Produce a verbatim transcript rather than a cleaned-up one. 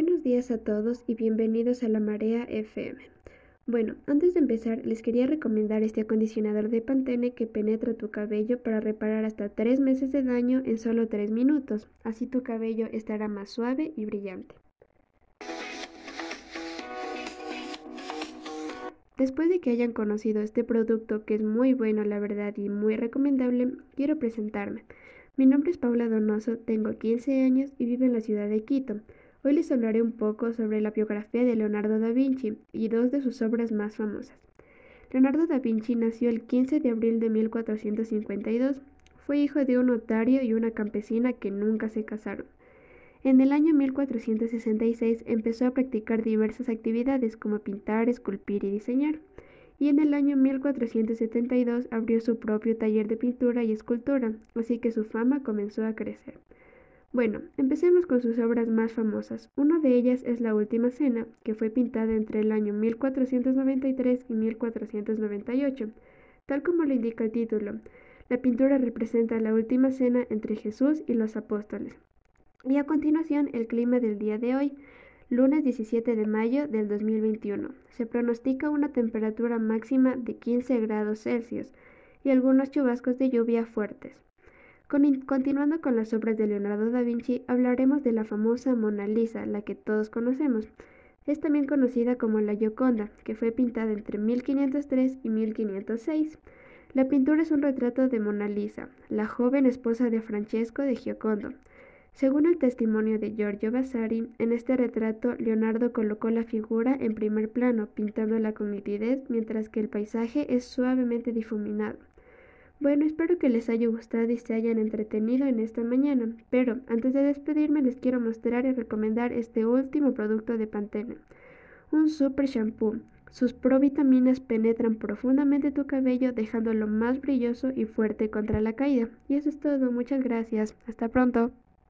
Buenos días a todos y bienvenidos a La Marea F M. Bueno, antes de empezar, les quería recomendar este acondicionador de Pantene que penetra tu cabello para reparar hasta tres meses de daño en solo tres minutos. Así tu cabello estará más suave y brillante. Después de que hayan conocido este producto, que es muy bueno la verdad y muy recomendable, quiero presentarme. Mi nombre es Paula Donoso, tengo quince años y vivo en la ciudad de Quito. Hoy les hablaré un poco sobre la biografía de Leonardo da Vinci y dos de sus obras más famosas. Leonardo da Vinci nació el quince de abril de mil cuatrocientos cincuenta y dos. Fue hijo de un notario y una campesina que nunca se casaron. En el año mil cuatrocientos sesenta y seis empezó a practicar diversas actividades como pintar, esculpir y diseñar, y en el año mil cuatrocientos setenta y dos abrió su propio taller de pintura y escultura, así que su fama comenzó a crecer. Bueno, empecemos con sus obras más famosas. Una de ellas es La Última Cena, que fue pintada entre el año mil cuatrocientos noventa y tres y mil cuatrocientos noventa y ocho. Tal como lo indica el título, la pintura representa la última cena entre Jesús y los apóstoles. Y a continuación, el clima del día de hoy, lunes diecisiete de mayo del dos mil veintiuno. Se pronostica una temperatura máxima de quince grados Celsius y algunos chubascos de lluvia fuertes. Con, continuando con las obras de Leonardo da Vinci, hablaremos de la famosa Mona Lisa, la que todos conocemos. Es también conocida como la Gioconda, que fue pintada entre mil quinientos tres y mil quinientos seis. La pintura es un retrato de Mona Lisa, la joven esposa de Francesco de Giocondo. Según el testimonio de Giorgio Vasari, en este retrato Leonardo colocó la figura en primer plano, pintándola con nitidez, mientras que el paisaje es suavemente difuminado. Bueno, espero que les haya gustado y se hayan entretenido en esta mañana, pero antes de despedirme les quiero mostrar y recomendar este último producto de Pantene, un super shampoo. Sus provitaminas penetran profundamente tu cabello dejándolo más brilloso y fuerte contra la caída. Y eso es todo, muchas gracias, hasta pronto.